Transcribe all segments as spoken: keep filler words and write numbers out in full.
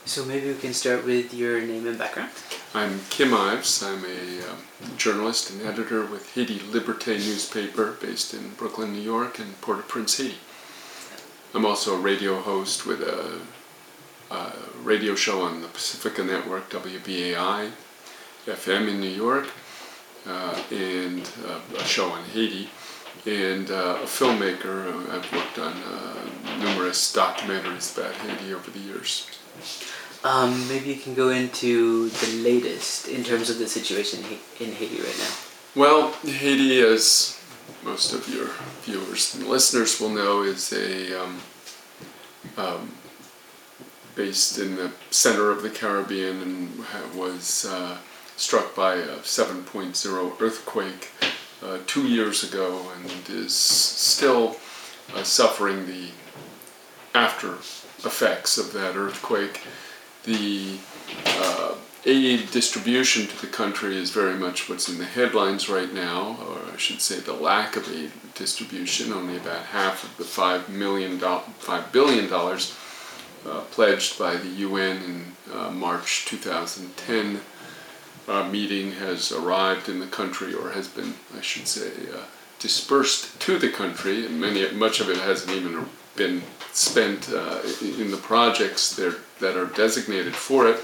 So maybe we can start with your name and background. I'm Kim Ives. I'm a uh, journalist and editor with Haiti Liberté newspaper based in Brooklyn, New York and Port-au-Prince, Haiti. I'm also a radio host with a, a radio show on the Pacifica Network, W B A I F M in New York, uh, and uh, a show on Haiti, and uh, a filmmaker. I've worked on uh, numerous documentaries about Haiti over the years. Um, maybe you can go into the latest in terms of the situation in Haiti right now. Well, Haiti, as most of your viewers and listeners will know, is a um, um, based in the center of the Caribbean and was uh, struck by a seven point oh earthquake uh, two years ago and is still uh, suffering the after effects of that earthquake. The uh, aid distribution to the country is very much what's in the headlines right now, or I should say the lack of aid distribution. Only about half of the five million dollars, five billion dollars uh, pledged by the U N in uh, March two thousand ten uh, meeting has arrived in the country, or has been, I should say, uh, dispersed to the country. And many, much of it hasn't even been spent uh, in the projects there that are designated for it.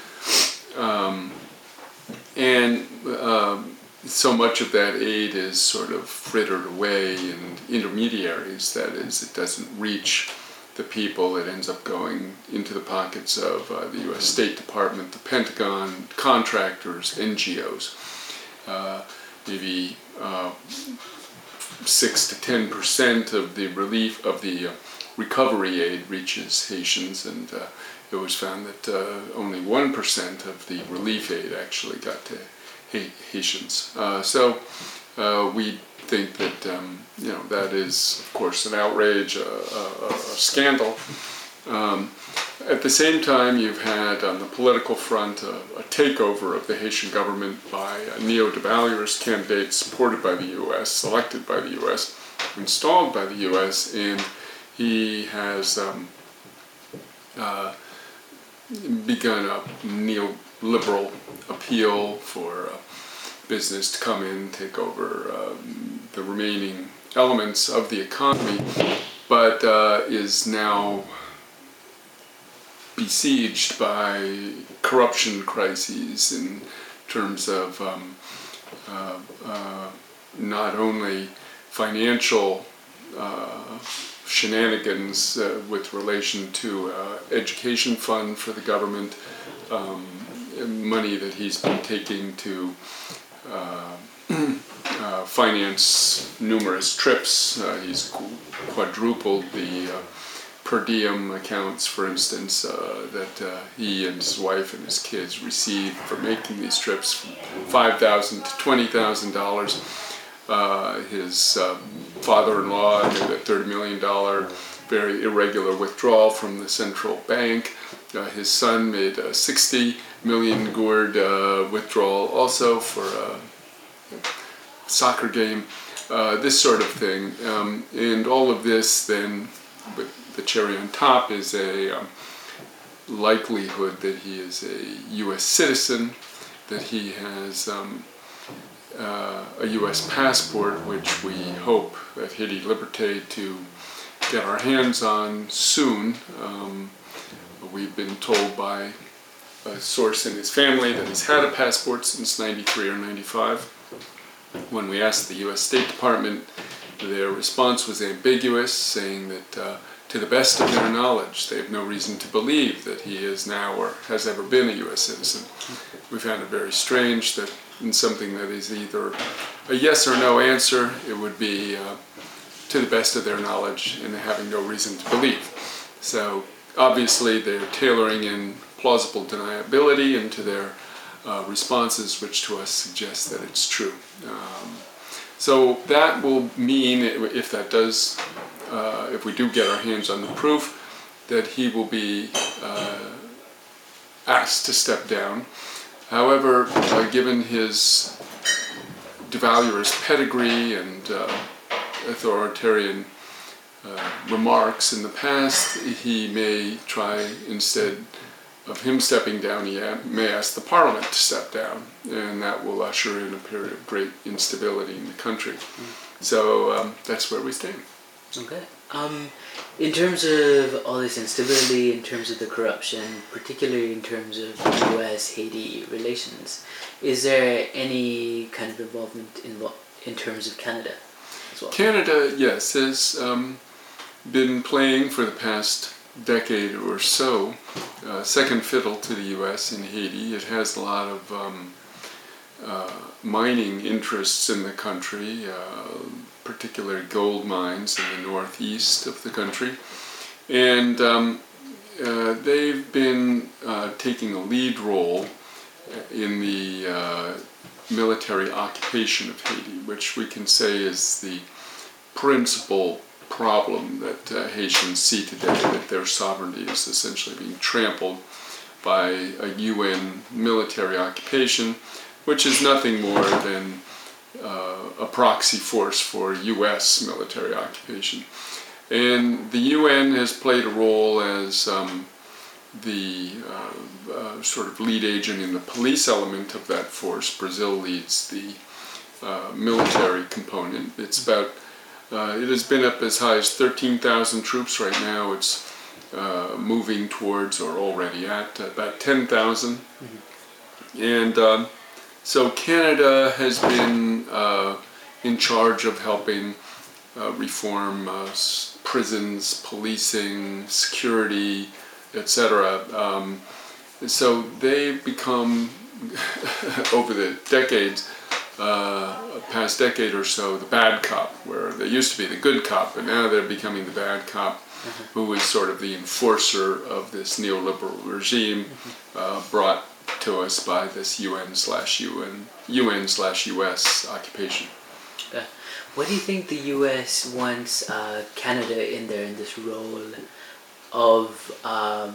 Um, and um, so much of that aid is sort of frittered away in intermediaries. That is, it doesn't reach the people. It ends up going into the pockets of uh, the U S State Department, the Pentagon, contractors, N G Os. Uh, maybe uh, six to ten percent of the relief of the uh, recovery aid reaches Haitians, and uh, it was found that uh, only one percent of the relief aid actually got to ha- Haitians. Uh, so uh, we think that um, you know that is, of course, an outrage, a, a, a scandal. Um, at the same time, you've had on the political front a, a takeover of the Haitian government by a neo-de Valliers candidate supported by the U S, selected by the U S, installed by the U S, and he has um, uh, begun a neoliberal appeal for uh, business to come in, take over um, the remaining elements of the economy, but uh, is now besieged by corruption crises in terms of um, uh, uh, not only financial uh, shenanigans uh, with relation to uh, education fund for the government, um, money that he's been taking to uh, uh, finance numerous trips. Uh, he's quadrupled the uh, per diem accounts, for instance, uh, that uh, he and his wife and his kids receive for making these trips, from five thousand dollars to twenty thousand dollars. Uh, his uh, father-in-law made a thirty million dollars very irregular withdrawal from the central bank. Uh, his son made a sixty million gourd uh, withdrawal also for a soccer game, uh, this sort of thing. Um, and all of this then, with the cherry on top, is a um, likelihood that he is a U S citizen, that he has um, Uh, a U S passport, which we hope at Haiti Liberté to get our hands on soon. Um, we've been told by a source in his family that he's had a passport since ninety-three or ninety-five. When we asked the U S State Department, their response was ambiguous, saying that uh, to the best of their knowledge, they have no reason to believe that he is now or has ever been a U S citizen. We found it very strange that in something that is either a yes or no answer, it would be uh, to the best of their knowledge and having no reason to believe. So obviously they're tailoring in plausible deniability into their uh, responses, which to us suggests that it's true. Um, so that will mean, if that does, uh, if we do get our hands on the proof, that he will be uh, asked to step down. However, uh, given his de Valliers pedigree and uh, authoritarian uh, remarks in the past, he may try instead of him stepping down, he may ask the parliament to step down, and that will usher in a period of great instability in the country. Mm. So um, that's where we stand. Okay. Um, in terms of all this instability, in terms of the corruption, particularly in terms of U S Haiti relations, is there any kind of involvement in in terms of Canada as well? Canada, yes, has um, been playing for the past decade or so uh, second fiddle to the U S in Haiti. It has a lot of um, uh, mining interests in the country, uh, particularly gold mines in the northeast of the country, and um, uh, they've been uh, taking a lead role in the uh, military occupation of Haiti, which we can say is the principal problem that uh, Haitians see today, that their sovereignty is essentially being trampled by a U N military occupation, which is nothing more than uh, a proxy force for U S military occupation. And the U N has played a role as um, the uh, uh, sort of lead agent in the police element of that force. Brazil leads the uh, military component. It's about Uh, it has been up as high as thirteen thousand troops. Right now it's uh, moving towards, or already at, about ten thousand. Mm-hmm. And um, so Canada has been uh, in charge of helping uh, reform uh, prisons, policing, security, et cetera. Um, so they've become, over the decades, Uh, past decade or so, the bad cop, where they used to be the good cop, but now they're becoming the bad cop, mm-hmm. who is sort of the enforcer of this neoliberal regime, mm-hmm. uh, brought to us by this U N slash U N U N slash U S occupation. Uh, what do you think the U S wants uh, Canada in there in this role of um,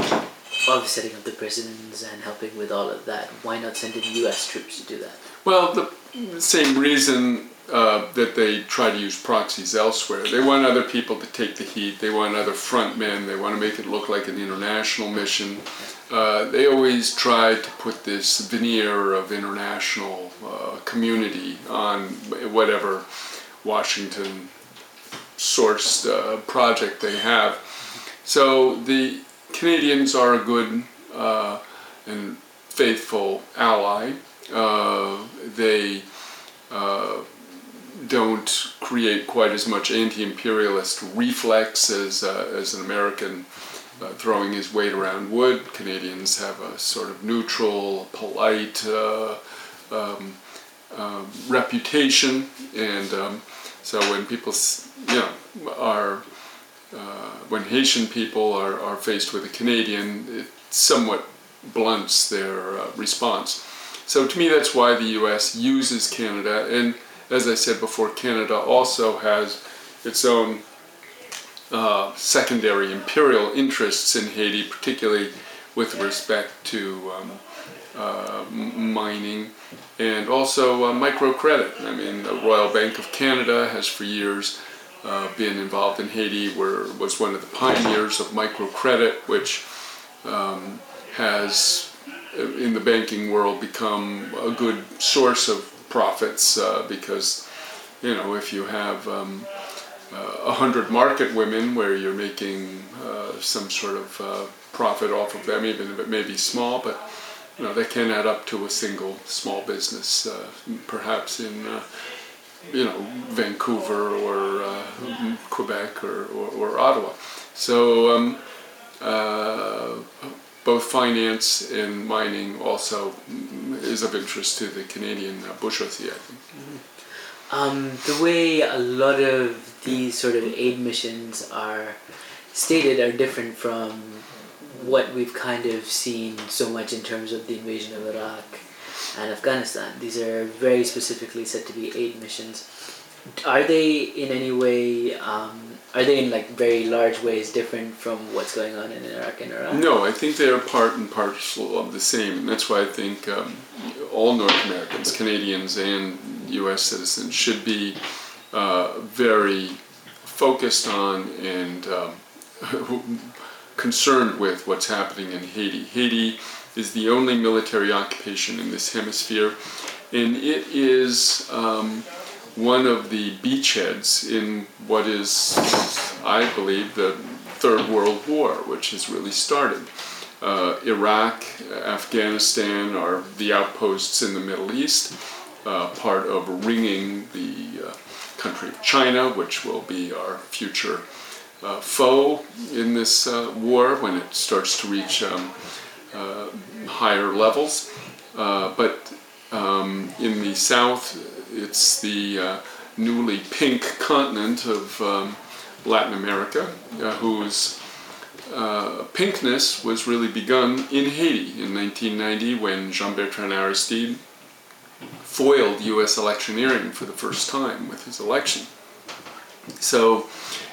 of setting up the prisons and helping with all of that? Why not send in U S troops to do that? Well, the same reason uh, that they try to use proxies elsewhere. They want other people to take the heat. They want other front men. They want to make it look like an international mission. Uh, they always try to put this veneer of international uh, community on whatever Washington sourced uh, project they have. So the Canadians are a good uh, and faithful ally. Uh, they uh, don't create quite as much anti-imperialist reflex as uh, as an American uh, throwing his weight around would. Canadians have a sort of neutral, polite uh, um, uh, reputation, and um, so when people, you know, are uh, when Haitian people are, are faced with a Canadian, it somewhat blunts their uh, response. So to me, that's why the U S uses Canada, and as I said before, Canada also has its own uh, secondary imperial interests in Haiti, particularly with respect to um, uh, mining and also uh, microcredit. I mean, the Royal Bank of Canada has for years uh, been involved in Haiti, where was one of the pioneers of microcredit, which um, has in the banking world become a good source of profits, uh, because, you know, if you have um, uh, a hundred market women where you're making uh, some sort of uh, profit off of them, even if it may be small, but, you know, they can add up to a single small business, uh, perhaps in, uh, you know, Vancouver or uh, Quebec or, or, or Ottawa. So, um, uh, both finance and mining also is of interest to the Canadian uh, bourgeoisie, I think. Mm-hmm. Um, the way a lot of these sort of aid missions are stated are different from what we've kind of seen so much in terms of the invasion of Iraq and Afghanistan. These are very specifically said to be aid missions. Are they in any way um, Are they in like very large ways different from what's going on in Iraq and Iran? No, I think they are part and parcel of the same, and that's why I think um, all North Americans, Canadians and U S citizens, should be uh, very focused on and um, concerned with what's happening in Haiti. Haiti is the only military occupation in this hemisphere, and it is um, one of the beachheads in what is, I believe, the Third World War, which has really started. Uh, Iraq, Afghanistan are the outposts in the Middle East, uh, part of ringing the uh, country of China, which will be our future uh, foe in this uh, war when it starts to reach um, uh, higher levels. Uh, but um, in the south, it's the uh, newly pink continent of um, Latin America, uh, whose uh, pinkness was really begun in Haiti in nineteen ninety when Jean-Bertrand Aristide foiled U S electioneering for the first time with his election. So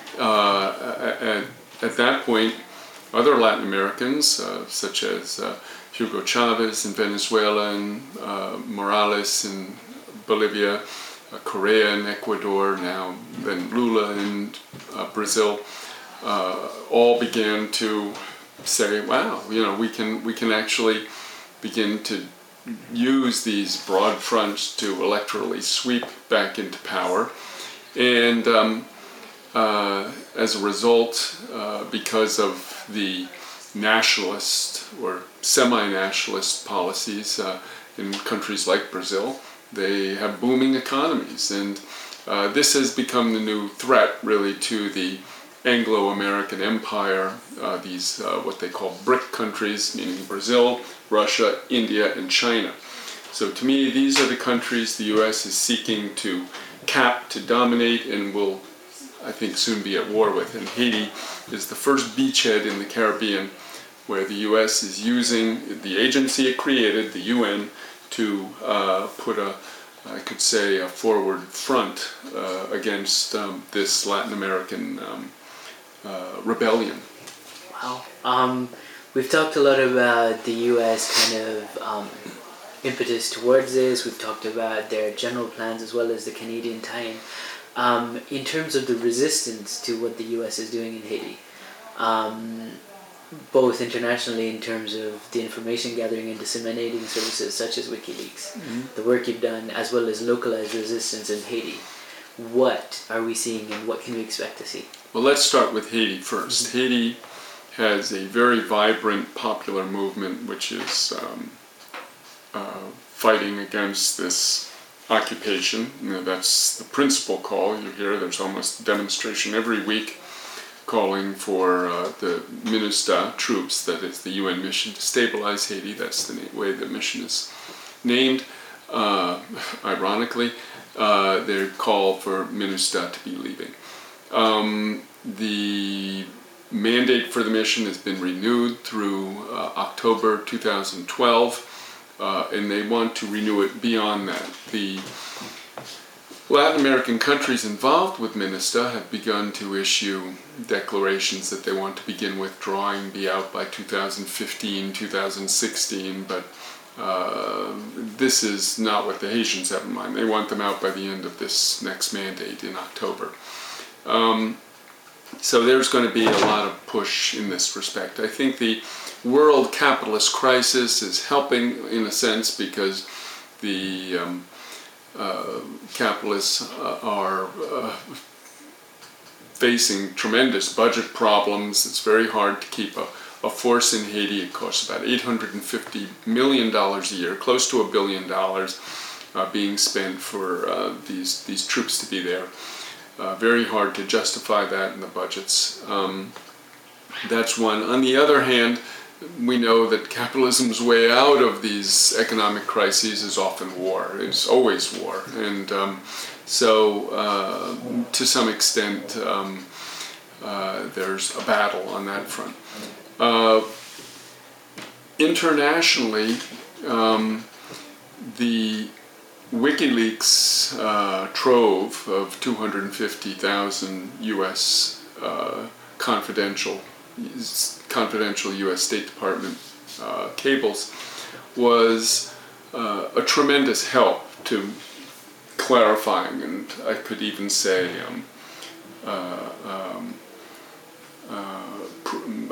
uh, at, at that point, other Latin Americans, uh, such as uh, Hugo Chavez in Venezuela and uh, Morales in Bolivia, uh, Correa in Ecuador, now then Lula in uh, Brazil, uh, all began to say, wow, you know, we can, we can actually begin to use these broad fronts to electorally sweep back into power. And um, uh, as a result, uh, because of the nationalist or semi-nationalist policies uh, in countries like Brazil, they have booming economies. And uh, this has become the new threat, really, to the Anglo-American empire, uh, these uh, what they call BRIC countries, meaning Brazil, Russia, India, and China. So to me, these are the countries the U S is seeking to cap, to dominate, and will, I think, soon be at war with. And Haiti is the first beachhead in the Caribbean where the U S is using the agency it created, the U N, to uh, put a, I could say, a forward front uh, against um, this Latin American um, uh, rebellion. Wow. Um, we've talked a lot about the U S kind of um, impetus towards this. We've talked about their general plans as well as the Canadian tie-in. Um, in terms of the resistance to what the U S is doing in Haiti, um, both internationally in terms of the information gathering and disseminating services such as WikiLeaks, mm-hmm. the work you've done, as well as localized resistance in Haiti, what are we seeing and what can we expect to see? Well, let's start with Haiti first. Mm-hmm. Haiti has a very vibrant popular movement which is um, uh, fighting against this occupation. You know, that's the principal call. You hear there's almost a demonstration every week calling for uh, the MINUSTA troops, that is the U N mission to stabilize Haiti. That's the way the mission is named. Uh, ironically, uh, they call for MINUSTA to be leaving. Um, the mandate for the mission has been renewed through uh, October two thousand twelve, uh, and they want to renew it beyond that. The Latin American countries involved with MINUSTA have begun to issue declarations that they want to begin withdrawing, be out by two thousand fifteen, two thousand sixteen, but uh, this is not what the Haitians have in mind. They want them out by the end of this next mandate in October. Um, so there's going to be a lot of push in this respect. I think the world capitalist crisis is helping in a sense because the um, uh, capitalists uh, are uh, facing tremendous budget problems. It's very hard to keep a, a force in Haiti. It costs about eight hundred fifty million dollars a year, close to a billion dollars uh, being spent for uh, these, these troops to be there. Uh, very hard to justify that in the budgets. Um, that's one. On the other hand, we know that capitalism's way out of these economic crises is often war. It's always war. And um, so, uh, to some extent, um, uh, there's a battle on that front. Uh, internationally, um, the WikiLeaks uh, trove of two hundred fifty thousand U S uh, confidential confidential U S State Department uh, cables was uh, a tremendous help to clarifying, and I could even say um, uh, um, uh, pr-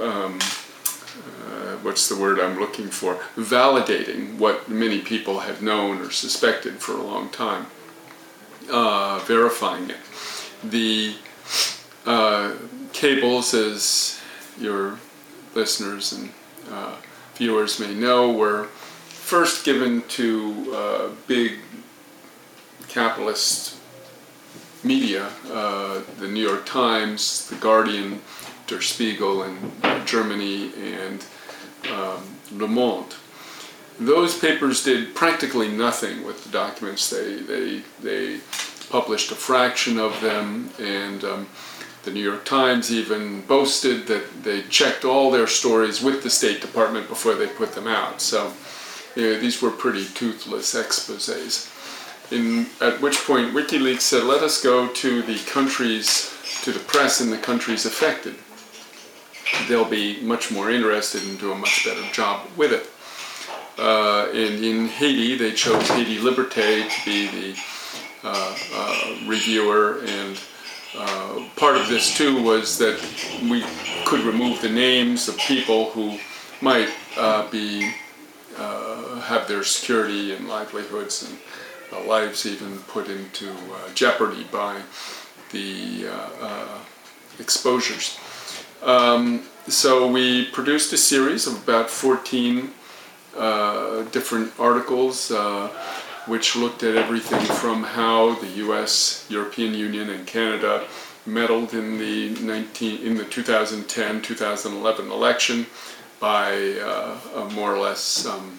um, uh, what's the word I'm looking for? Validating what many people had known or suspected for a long time, uh, verifying it. The uh, cables, as your listeners and uh, viewers may know, were first given to uh, big capitalist media, uh, the New York Times, the Guardian, Der Spiegel in Germany, and um, Le Monde. Those papers did practically nothing with the documents. They they they published a fraction of them, and um, the New York Times even boasted that they checked all their stories with the State Department before they put them out. So you know, these were pretty toothless exposés. In, at which point WikiLeaks said, let us go to the countries, to the press in the countries affected. They'll be much more interested and do a much better job with it. Uh, and in Haiti, they chose Haiti Liberté to be the uh, uh, reviewer, and uh, part of this too was that we could remove the names of people who might uh, be uh, have their security and livelihoods and uh, lives even put into uh, jeopardy by the uh, uh, exposures. Um, so we produced a series of about fourteen uh, different articles uh, which looked at everything from how the U S, European Union, and Canada meddled in the nineteen in the two thousand ten two thousand eleven election by uh, uh, more or less um,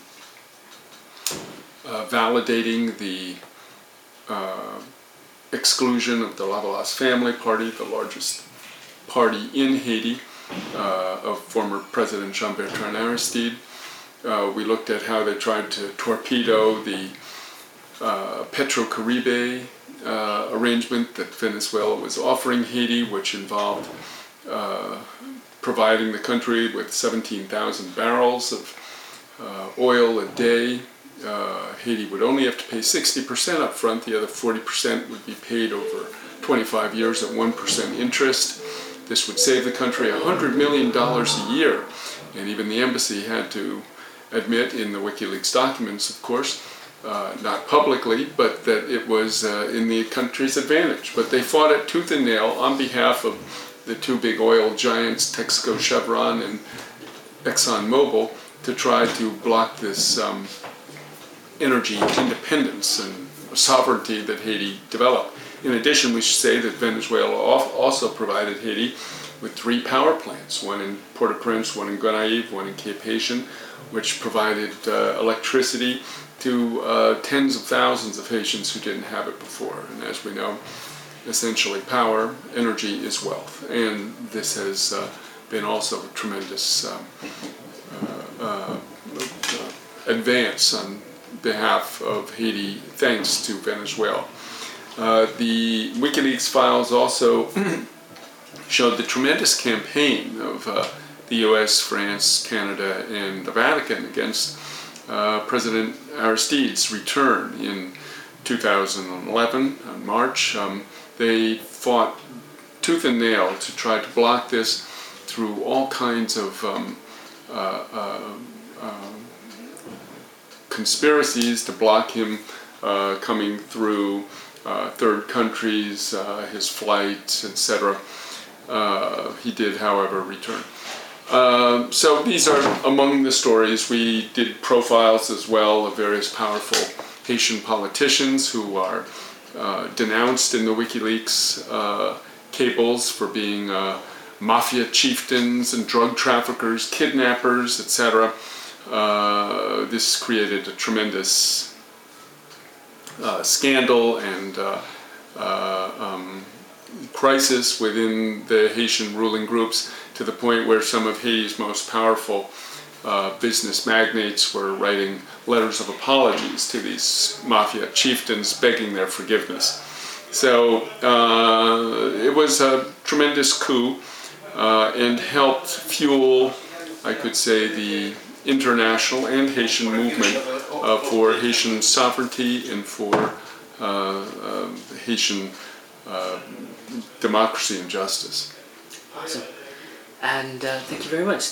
uh, validating the uh, exclusion of the Lavalas family party, the largest party in Haiti, uh, of former President Jean-Bertrand Aristide. Uh, we looked at how they tried to torpedo the uh, Petrocaribe uh, arrangement that Venezuela was offering Haiti, which involved uh, providing the country with seventeen thousand barrels of uh, oil a day. Uh, Haiti would only have to pay sixty percent up front, the other forty percent would be paid over twenty-five years at one percent interest. This would save the country one hundred million dollars a year, and even the embassy had to admit in the WikiLeaks documents, of course, uh, not publicly, but that it was uh, in the country's advantage. But they fought it tooth and nail on behalf of the two big oil giants, Texaco Chevron and ExxonMobil, to try to block this um, energy independence and sovereignty that Haiti developed. In addition, we should say that Venezuela also provided Haiti with three power plants, one in Port-au-Prince, one in Gonaïves, one in Cape Haitian, which provided uh, electricity to uh, tens of thousands of Haitians who didn't have it before. And as we know, essentially power, energy is wealth. And this has uh, been also a tremendous um, uh, uh, uh, advance on behalf of Haiti, thanks to Venezuela. Uh, the WikiLeaks files also showed the tremendous campaign of uh, the U S, France, Canada, and the Vatican against uh, President Aristide's return in two thousand eleven, in March. Um, they fought tooth and nail to try to block this through all kinds of um, uh, uh, uh, conspiracies to block him uh, coming through uh, third countries, uh, his flights, et cetera. Uh, he did, however, return. Uh, so these are among the stories. We did profiles as well of various powerful Haitian politicians who are uh, denounced in the WikiLeaks uh, cables for being uh, mafia chieftains and drug traffickers, kidnappers, et cetera. Uh, this created a tremendous uh, scandal and uh, uh, um, crisis within the Haitian ruling groups, to the point where some of Haiti's most powerful uh, business magnates were writing letters of apologies to these mafia chieftains, begging their forgiveness. So uh, it was a tremendous coup uh, and helped fuel, I could say, the international and Haitian movement uh, for Haitian sovereignty and for uh, uh, Haitian uh, democracy and justice. Awesome. And uh, thank you very much.